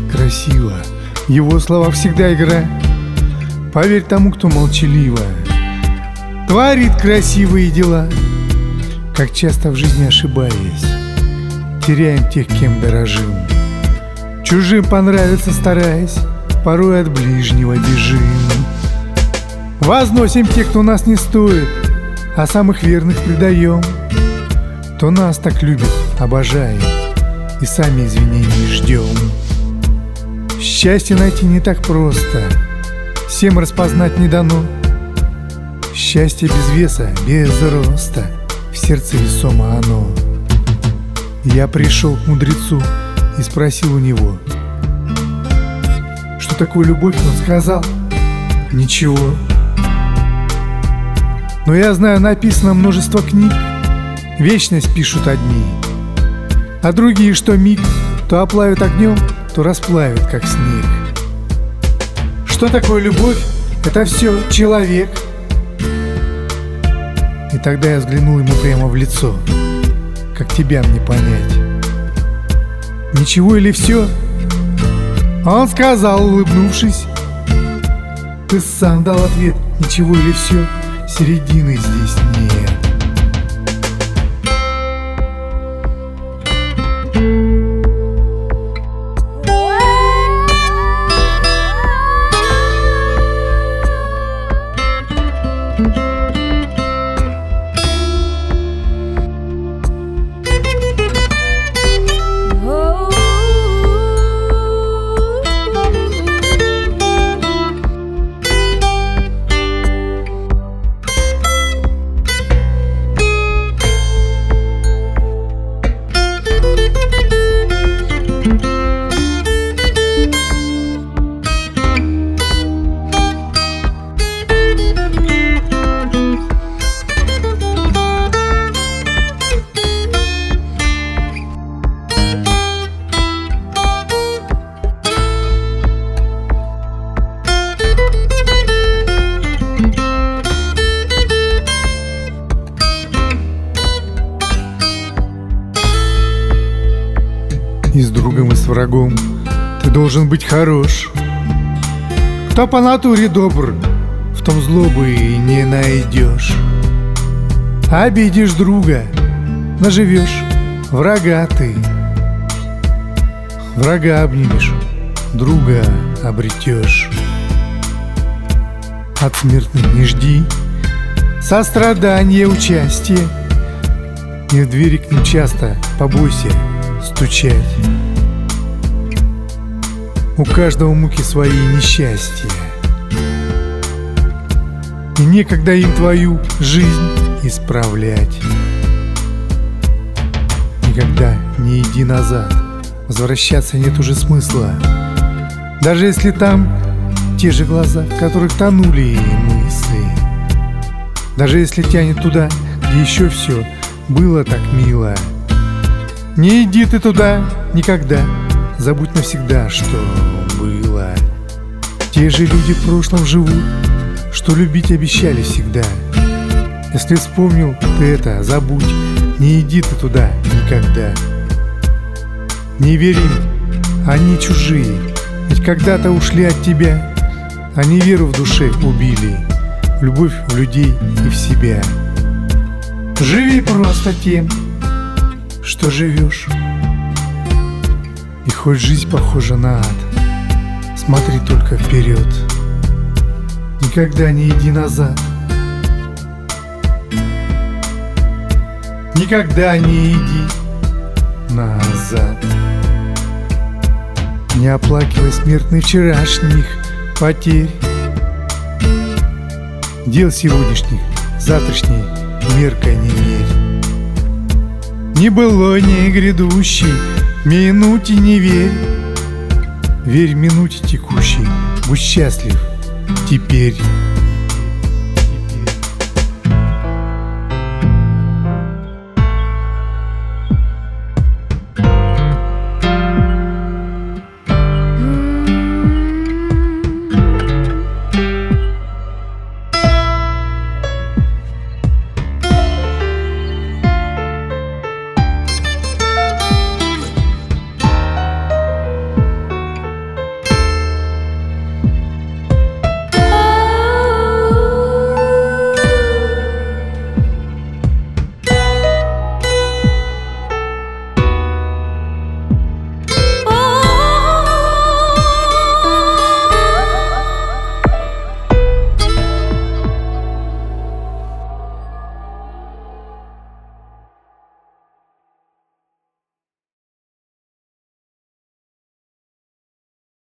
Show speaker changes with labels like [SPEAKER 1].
[SPEAKER 1] красиво, в его словах всегда игра. Поверь тому, кто молчаливо творит красивые дела. Как часто в жизни ошибаясь, теряем тех, кем дорожим. Чужим понравиться стараясь, порой от ближнего бежим. Возносим тех, кто нас не стоит, а самых верных предаем. Кто нас так любит, обожаем, и сами извинений ждем. Счастье найти не так просто, всем распознать не дано. Счастье без веса, без роста, в сердце весомо оно. Я пришел к мудрецу и спросил у него, что такое любовь. Он сказал: ничего. Но я знаю, написано множество книг, вечность пишут одни, а другие, что миг то оплавят огнем, то расплавят, как снег. Что такое любовь? Это все человек. И тогда я взглянул ему прямо в лицо: как тебя мне понять? Ничего или все? Он сказал, улыбнувшись: ты сам дал ответ, ничего или все? Середины здесь нет. И с другом, и с врагом ты должен быть хорош. Кто по натуре добр, в том злобы и не найдешь. Обидишь друга, наживешь врага ты. Врага обнимешь, друга обретешь. От смертных не жди сострадания, участия. И в двери к ним часто побойся стучать. У каждого муки свои несчастья, и некогда им твою жизнь исправлять. Никогда не иди назад, возвращаться нет уже смысла. Даже если там те же глаза, в которых тонули мысли. Даже если тянет туда, где еще все было так мило. Не иди ты туда никогда, забудь навсегда, что было. Те же люди в прошлом живут, что любить обещали всегда. Если вспомнил ты это, забудь, не иди ты туда никогда. Не верь им, они чужие, ведь когда-то ушли от тебя. Они веру в душе убили, любовь в людей и в себя. Живи просто тем, что живешь. И хоть жизнь похожа на ад, смотри только вперед. Никогда не иди назад. Никогда не иди назад. Не оплакивай смертных вчерашних потерь, дел сегодняшних, завтрашней меркой не верь. Не было, не грядущей минуте не верь. Верь минуте текущей, будь счастлив теперь.